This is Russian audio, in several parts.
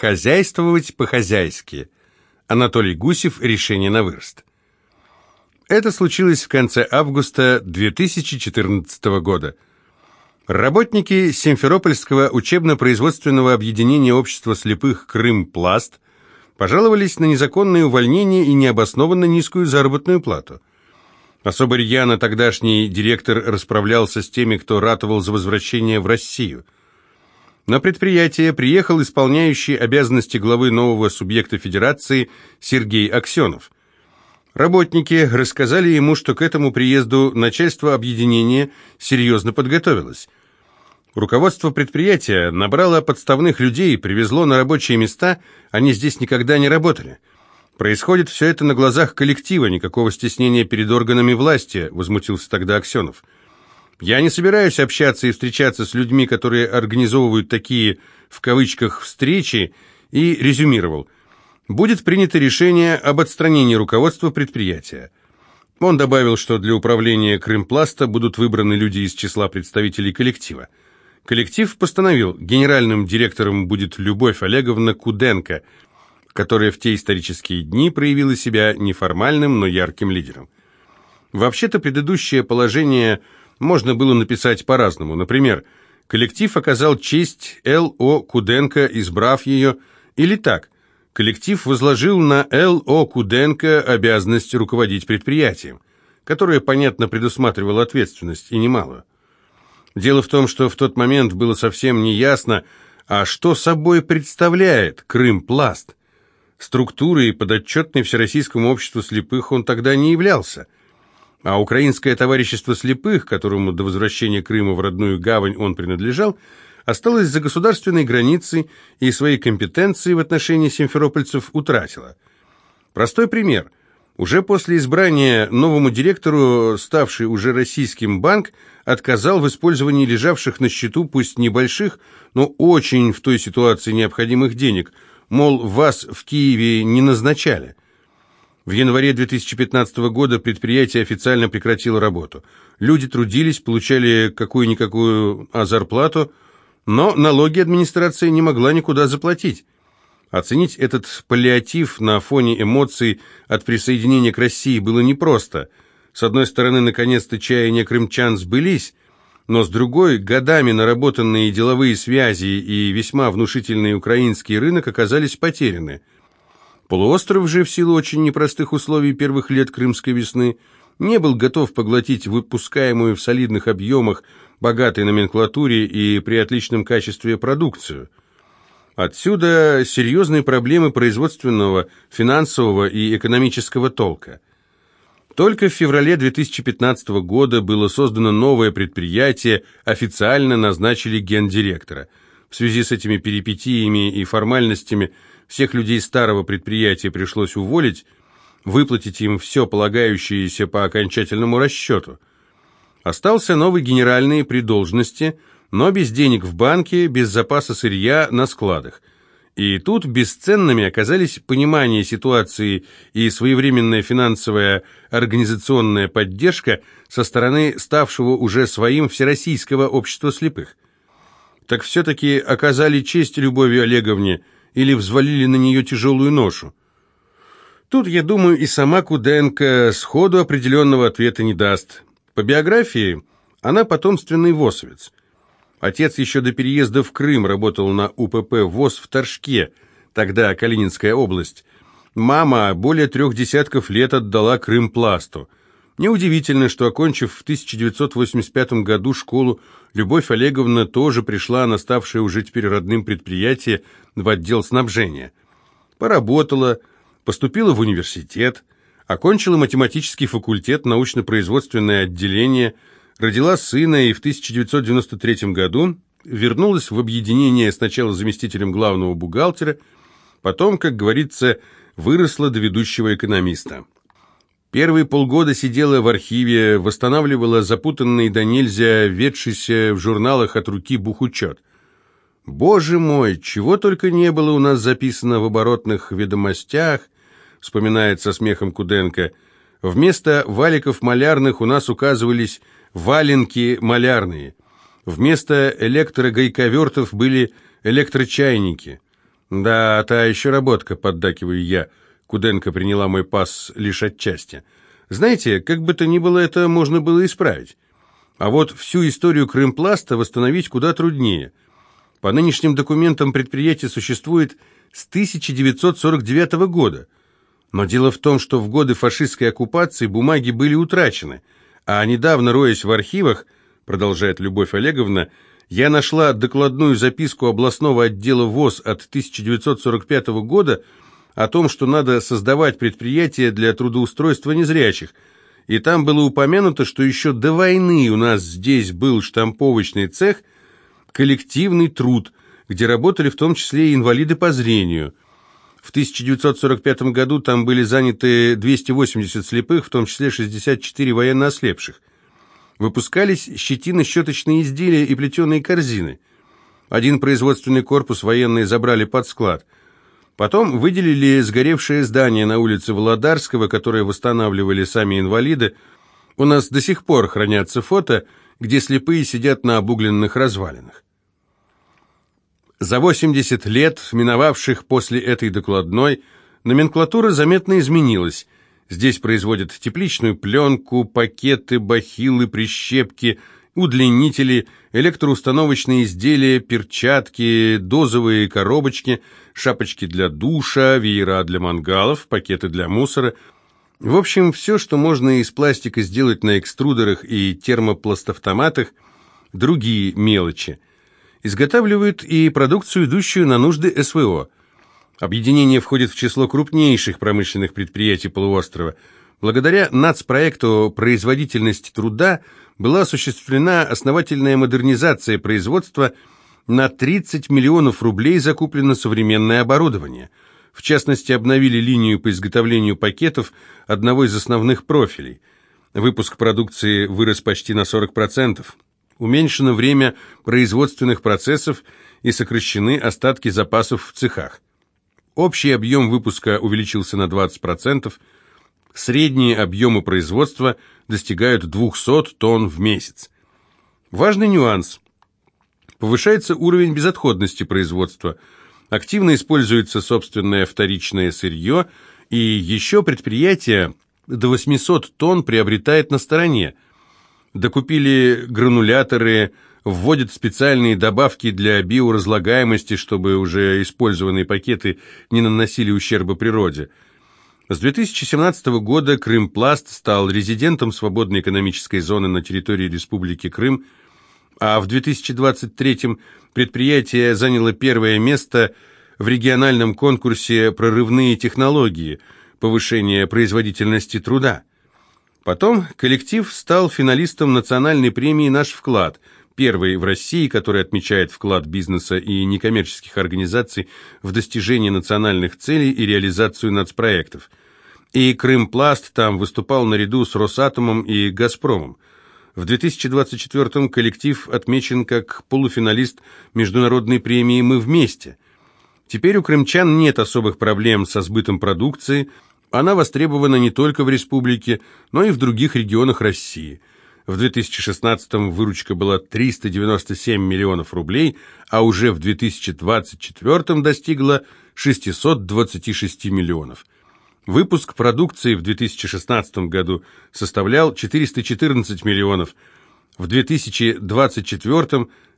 Хозяйствовать по-хозяйски. Анатолий Гусев. Решение на вырост. Это случилось в конце августа 2014 года. Работники Симферопольского учебно-производственного объединения общества слепых «Крымпласт» пожаловались на незаконное увольнение и необоснованно низкую заработную плату. Особо рьяно тогдашний директор расправлялся с теми, кто ратовал за возвращение в Россию. На предприятие приехал исполняющий обязанности главы нового субъекта федерации Сергей Аксенов. Работники рассказали ему, что к этому приезду начальство объединения серьезно подготовилось. Руководство предприятия набрало подставных людей, привезло на рабочие места, они здесь никогда не работали. Происходит все это на глазах коллектива, никакого стеснения перед органами власти, возмутился тогда Аксенов. Я не собираюсь общаться и встречаться с людьми, которые организовывают такие, в кавычках, встречи, и резюмировал. Будет принято решение об отстранении руководства предприятия. Он добавил, что для управления Крымпласта будут выбраны люди из числа представителей коллектива. Коллектив постановил, генеральным директором будет Любовь Олеговна Куденко, которая в те исторические дни проявила себя неформальным, но ярким лидером. Вообще-то предыдущее положение можно было написать по-разному. Например, коллектив оказал честь Л.О. Куденко, избрав ее, или так. Коллектив возложил на Л.О. Куденко обязанность руководить предприятием, которое, понятно, предусматривало ответственность, и немалую. Дело в том, что в тот момент было совсем неясно, а что собой представляет Крымпласт. Структурой, подотчетной Всероссийскому обществу слепых, он тогда не являлся. А Украинское товарищество слепых, которому до возвращения Крыма в родную гавань он принадлежал, осталось за государственной границей и свои компетенции в отношении симферопольцев утратило. Простой пример. Уже после избрания новому директору, ставший уже российским банк, отказал в использовании лежавших на счету, пусть небольших, но очень в той ситуации необходимых денег, мол, вас в Киеве не назначали. В январе 2015 года предприятие официально прекратило работу. Люди трудились, получали какую-никакую зарплату, но налоги администрация не могла никуда заплатить. Оценить этот паллиатив на фоне эмоций от присоединения к России было непросто. С одной стороны, наконец-то чаяния крымчан сбылись, но с другой, годами наработанные деловые связи и весьма внушительный украинский рынок оказались потеряны. Полуостров же, в силу очень непростых условий первых лет Крымской весны, не был готов поглотить выпускаемую в солидных объемах, богатой номенклатуре и при отличном качестве продукцию. Отсюда серьезные проблемы производственного, финансового и экономического толка. Только в феврале 2015 года было создано новое предприятие, официально назначили гендиректора. В связи с этими перипетиями и формальностями всех людей старого предприятия пришлось уволить, выплатить им все полагающееся по окончательному расчету. Остался новый генеральный при должности, но без денег в банке, без запаса сырья на складах. И тут бесценными оказались понимание ситуации и своевременная финансовая организационная поддержка со стороны ставшего уже своим Всероссийского общества слепых. Так все-таки оказали честь Любови Олеговне или взвалили на нее тяжелую ношу? Тут, я думаю, и сама Куденко сходу определенного ответа не даст. По биографии она потомственный восовец. Отец еще до переезда в Крым работал на УПП ВОС в Торжке, тогда Калининская область. Мама более 3 десятков лет отдала Крымпласту. Неудивительно, что, окончив в 1985 году школу, Любовь Олеговна тоже пришла на ставшее уже теперь родным предприятие в отдел снабжения. Поработала, поступила в университет, окончила математический факультет, научно-производственное отделение, родила сына и в 1993 году вернулась в объединение сначала заместителем главного бухгалтера, потом, как говорится, выросла до ведущего экономиста. Первые полгода сидела в архиве, восстанавливала запутанный до нельзя ведшийся в журналах от руки бухучет. «Боже мой, чего только не было у нас записано в оборотных ведомостях», вспоминает со смехом Куденко. «Вместо валиков малярных у нас указывались валенки малярные. Вместо электрогайковертов были электрочайники. «Да, та еще работка», — поддакиваю я. Куденко приняла мой пас лишь отчасти. «Знаете, как бы то ни было, это можно было исправить. А вот всю историю Крымпласта восстановить куда труднее. По нынешним документам предприятие существует с 1949 года. Но дело в том, что в годы фашистской оккупации бумаги были утрачены, а недавно, роясь в архивах, продолжает Любовь Олеговна, я нашла докладную записку областного отдела ВОС от 1945 года о том, что надо создавать предприятия для трудоустройства незрячих, и там было упомянуто, что еще до войны у нас здесь был штамповочный цех «Коллективный труд», где работали в том числе и инвалиды по зрению. В 1945 году там были заняты 280 слепых, в том числе 64 военно ослепших. Выпускались щетино-щеточные изделия и плетеные корзины. Один производственный корпус военные забрали под склад. Потом выделили сгоревшее здание на улице Володарского, которое восстанавливали сами инвалиды. У нас до сих пор хранятся фото, где слепые сидят на обугленных развалинах. За 80 лет, миновавших после этой докладной, номенклатура заметно изменилась. Здесь производят тепличную пленку, пакеты, бахилы, прищепки, удлинители, электроустановочные изделия, перчатки, дозовые коробочки, шапочки для душа, веера для мангалов, пакеты для мусора. В общем, все, что можно из пластика сделать на экструдерах и термопластавтоматах, другие мелочи. Изготавливают и продукцию, идущую на нужды СВО. Объединение входит в число крупнейших промышленных предприятий полуострова. Благодаря нацпроекту «Производительность труда» была осуществлена основательная модернизация производства, на 30 миллионов рублей закуплено современное оборудование. В частности, обновили линию по изготовлению пакетов одного из основных профилей. Выпуск продукции вырос почти на 40%. Уменьшено время производственных процессов и сокращены остатки запасов в цехах. Общий объем выпуска увеличился на 20%, средние объемы производства достигают 200 тонн в месяц. Важный нюанс. Повышается уровень безотходности производства, активно используется собственное вторичное сырье, и еще предприятие до 800 тонн приобретает на стороне. Докупили грануляторы, вводят специальные добавки для биоразлагаемости, чтобы уже использованные пакеты не наносили ущерба природе. С 2017 года Крымпласт стал резидентом свободной экономической зоны на территории Республики Крым, а в 2023 предприятие заняло первое место в региональном конкурсе «Прорывные технологии. Повышение производительности труда». Потом коллектив стал финалистом национальной премии «Наш вклад», первой в России, которая отмечает вклад бизнеса и некоммерческих организаций в достижение национальных целей и реализацию нацпроектов. И Крымпласт там выступал наряду с Росатомом и Газпромом. В 2024 коллектив отмечен как полуфиналист международной премии «Мы вместе». Теперь у крымчан нет особых проблем со сбытом продукции. Она востребована не только в республике, но и в других регионах России. В 2016-м выручка была 397 миллионов рублей, а уже в 2024-м достигла 626 миллионов. Выпуск продукции в 2016 году составлял 414 миллионов, в 2024-м –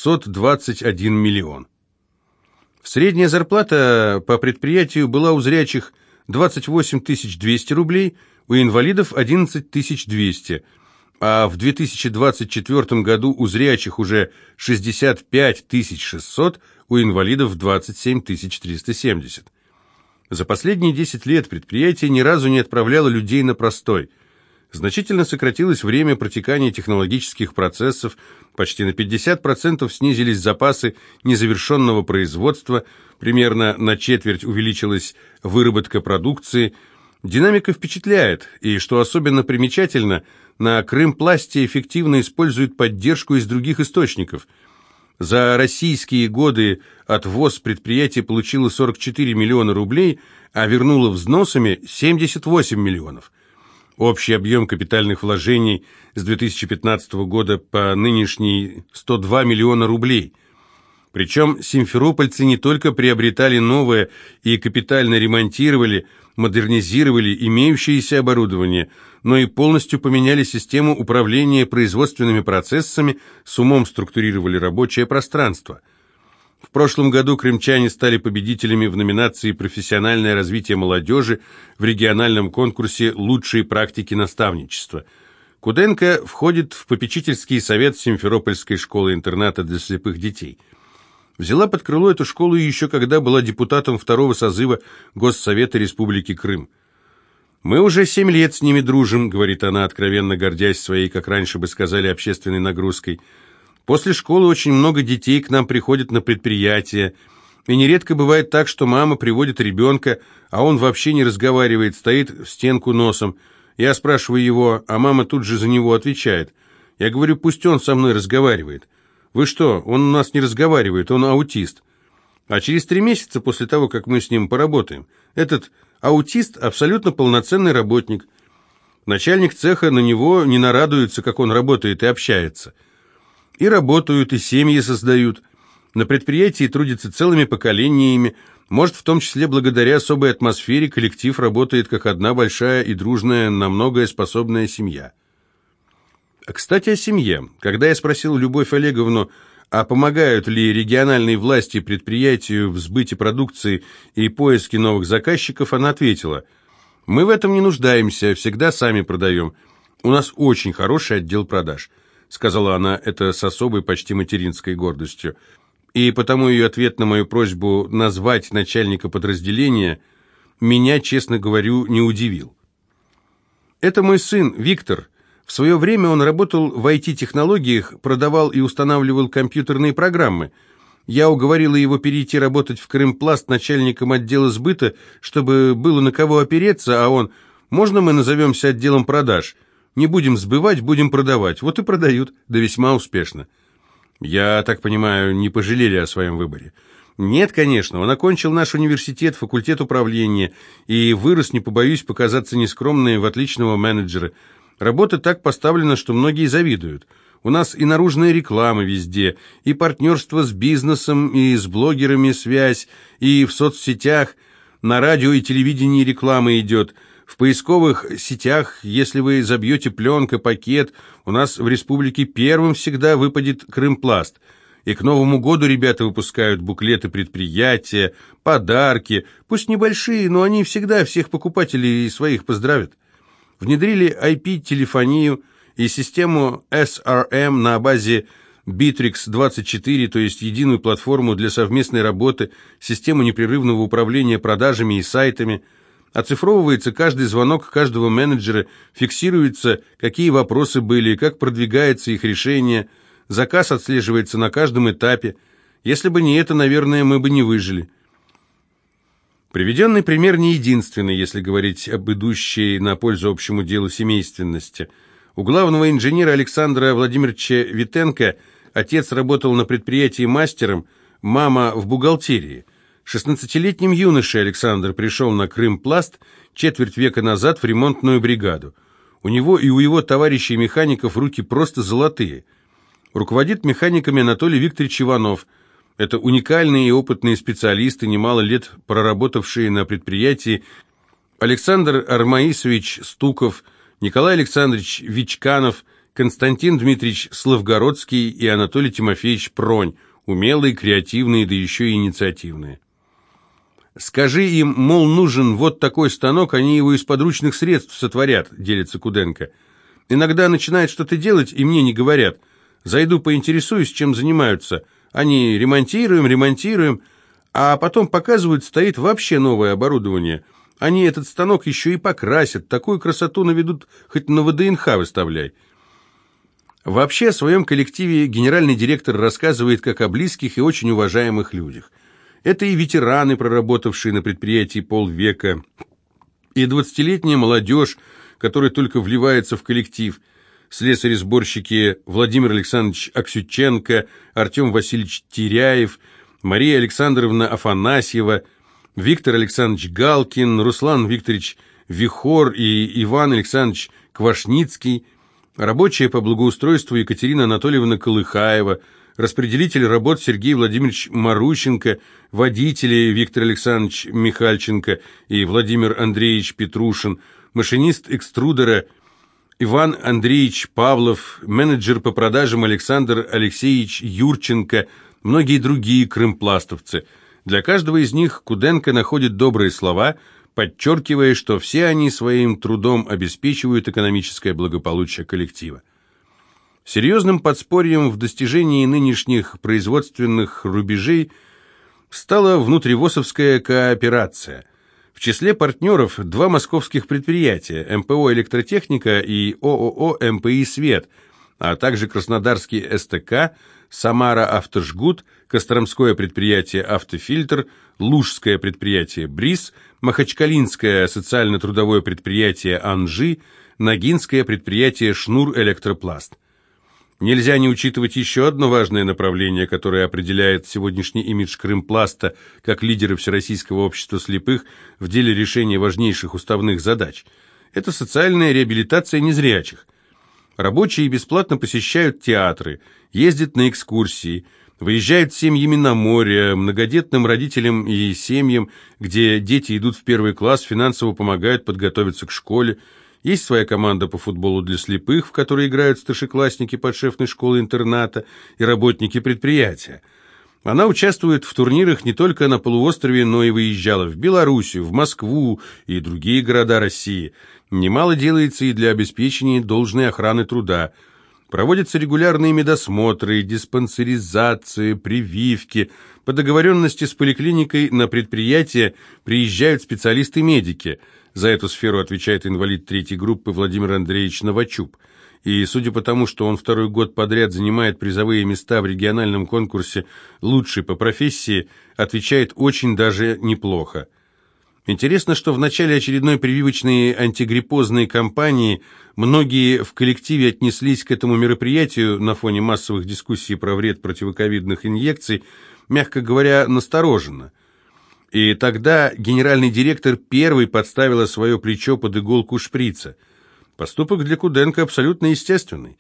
621 миллион. Средняя зарплата по предприятию была у зрячих 28 200 рублей, у инвалидов 11 200, а в 2024 году у зрячих уже 65 600, у инвалидов 27 370. За последние 10 лет предприятие ни разу не отправляло людей на простой. Значительно сократилось время протекания технологических процессов, почти на 50% снизились запасы незавершенного производства, примерно на четверть увеличилась выработка продукции. Динамика впечатляет, и, что особенно примечательно, на Крымпласте эффективно используют поддержку из других источников. За российские годы от ВОС предприятие получило 44 миллиона рублей, а вернуло взносами 78 миллионов. Общий объем капитальных вложений с 2015 года по нынешний 102 миллиона рублей. Причем симферопольцы не только приобретали новое и капитально ремонтировали, модернизировали имеющееся оборудование, но и полностью поменяли систему управления производственными процессами, с умом структурировали рабочее пространство. В прошлом году крымчане стали победителями в номинации «Профессиональное развитие молодежи» в региональном конкурсе «Лучшие практики наставничества». Куденко входит в попечительский совет Симферопольской школы-интерната для слепых детей. Взяла под крыло эту школу еще когда была депутатом второго созыва Госсовета Республики Крым. «Мы уже 7 лет с ними дружим», — говорит она, откровенно гордясь своей, как раньше бы сказали, общественной нагрузкой. «После школы очень много детей к нам приходят на предприятия, и нередко бывает так, что мама приводит ребенка, а он вообще не разговаривает, стоит в стенку носом. Я спрашиваю его, а мама тут же за него отвечает. Я говорю, пусть он со мной разговаривает. Вы что, он у нас не разговаривает, он аутист. А через 3 месяца после того, как мы с ним поработаем, этот аутист абсолютно полноценный работник. Начальник цеха на него не нарадуется, как он работает и общается. И работают, и семьи создают. На предприятии трудятся целыми поколениями. Может, в том числе благодаря особой атмосфере коллектив работает как одна большая и дружная, на многое способная семья». Кстати, о семье. Когда я спросил Любовь Олеговну, а помогают ли региональные власти предприятию в сбыте продукции и поиске новых заказчиков, она ответила: «Мы в этом не нуждаемся, всегда сами продаем. У нас очень хороший отдел продаж», — сказала она это с особой, почти материнской гордостью. И потому ее ответ на мою просьбу назвать начальника подразделения меня, честно говорю, не удивил. «Это мой сын Виктор. В свое время он работал в IT-технологиях, продавал и устанавливал компьютерные программы. Я уговорила его перейти работать в Крымпласт начальником отдела сбыта, чтобы было на кого опереться, а он: можно мы назовемся отделом продаж? Не будем сбывать, будем продавать. Вот и продают, да весьма успешно». «Я так понимаю, не пожалели о своем выборе?» «Нет, конечно, он окончил наш университет, факультет управления, и вырос, не побоюсь показаться нескромной, в отличного менеджера. Работа так поставлена, что многие завидуют. У нас и наружная реклама везде, и партнерство с бизнесом, и с блогерами связь, и в соцсетях, на радио и телевидении реклама идет. В поисковых сетях, если вы забьете пленка, пакет, у нас в республике первым всегда выпадет Крымпласт. И к Новому году ребята выпускают буклеты предприятия, подарки, пусть небольшие, но они всегда всех покупателей своих поздравят. Внедрили IP-телефонию и систему SRM на базе Bittrex24, то есть единую платформу для совместной работы, систему непрерывного управления продажами и сайтами. Оцифровывается каждый звонок каждого менеджера, фиксируется, какие вопросы были, как продвигается их решение, заказ отслеживается на каждом этапе. Если бы не это, наверное, мы бы не выжили. Приведенный пример не единственный, если говорить об идущей на пользу общему делу семейственности. У главного инженера Александра Владимировича Витенко отец работал на предприятии мастером, мама в бухгалтерии. 16-летним юношей Александр пришел на Крымпласт четверть века назад в ремонтную бригаду. У него и у его товарищей-механиков руки просто золотые. Руководит механиками Анатолий Викторович Иванов. Это уникальные и опытные специалисты, немало лет проработавшие на предприятии: Александр Армаисович Стуков, Николай Александрович Вичканов, Константин Дмитриевич Славгородский и Анатолий Тимофеевич Пронь, умелые, креативные, да еще и инициативные. «Скажи им, мол, нужен вот такой станок, они его из подручных средств сотворят», — делится Куденко. «Иногда начинают что-то делать, и мне не говорят. Зайду поинтересуюсь, чем занимаются. Они ремонтируем, а потом показывают, стоит вообще новое оборудование. Они этот станок еще и покрасят, такую красоту наведут, хоть на ВДНХ выставляй». Вообще о своем коллективе генеральный директор рассказывает как о близких и очень уважаемых людях. Это и ветераны, проработавшие на предприятии полвека, и 20-летняя молодежь, которая только вливается в коллектив. Слесари-сборщики Владимир Александрович Аксютченко, Артем Васильевич Теряев, Мария Александровна Афанасьева, Виктор Александрович Галкин, Руслан Викторович Вихор и Иван Александрович Квашницкий, рабочая по благоустройству Екатерина Анатольевна Колыхаева, распределитель работ Сергей Владимирович Марущенко, водители Виктор Александрович Михальченко и Владимир Андреевич Петрушин, машинист экструдера Иван Андреевич Павлов, менеджер по продажам Александр Алексеевич Юрченко, многие другие крымпластовцы. Для каждого из них Куденко находит добрые слова, подчеркивая, что все они своим трудом обеспечивают экономическое благополучие коллектива. Серьезным подспорьем в достижении нынешних производственных рубежей стала внутривосовская кооперация. В числе партнеров два московских предприятия – МПО «Электротехника» и ООО «МПИ Свет», а также Краснодарский СТК, Самара Автожгут, Костромское предприятие «Автофильтр», Лужское предприятие «Бриз», Махачкалинское социально-трудовое предприятие «Анжи», Ногинское предприятие «Шнур Электропласт». Нельзя не учитывать еще одно важное направление, которое определяет сегодняшний имидж Крымпласта как лидера Всероссийского общества слепых в деле решения важнейших уставных задач. Это социальная реабилитация незрячих. Рабочие бесплатно посещают театры, ездят на экскурсии, выезжают с семьями на море, многодетным родителям и семьям, где дети идут в первый класс, финансово помогают подготовиться к школе. Есть своя команда по футболу для слепых, в которой играют старшеклассники подшефной школы-интерната и работники предприятия. Она участвует в турнирах не только на полуострове, но и выезжала в Белоруссию, в Москву и другие города России. Немало делается и для обеспечения должной охраны труда. Проводятся регулярные медосмотры, диспансеризации, прививки. По договоренности с поликлиникой на предприятие приезжают специалисты-медики. За эту сферу отвечает инвалид третьей группы Владимир Андреевич Новочуб. И судя по тому, что он второй год подряд занимает призовые места в региональном конкурсе «Лучший по профессии», отвечает очень даже неплохо. Интересно, что в начале очередной прививочной антигриппозной кампании многие в коллективе отнеслись к этому мероприятию на фоне массовых дискуссий про вред противоковидных инъекций, мягко говоря, настороженно. И тогда генеральный директор первый подставила свое плечо под иголку шприца. Поступок для Куденко абсолютно естественный.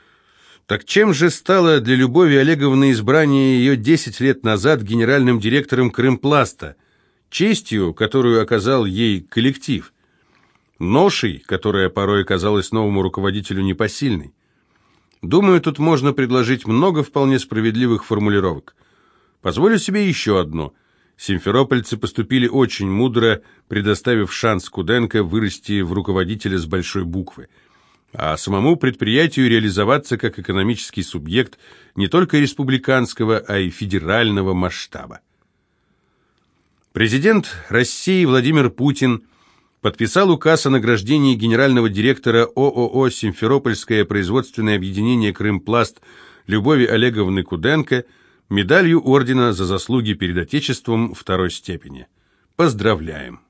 Так чем же стало для Любови Олеговны избрание ее 10 лет назад генеральным директором Крымпласта? Честью, которую оказал ей коллектив? Ношей, которая порой казалась новому руководителю непосильной? Думаю, тут можно предложить много вполне справедливых формулировок. Позволю себе еще одно. Симферопольцы поступили очень мудро, предоставив шанс Куденко вырасти в руководителя с большой буквы, а самому предприятию реализоваться как экономический субъект не только республиканского, а и федерального масштаба. Президент России Владимир Путин подписал указ о награждении генерального директора ООО «Симферопольское производственное объединение «Крымпласт» Любови Олеговны Куденко медалью ордена за заслуги перед Отечеством второй степени. Поздравляем!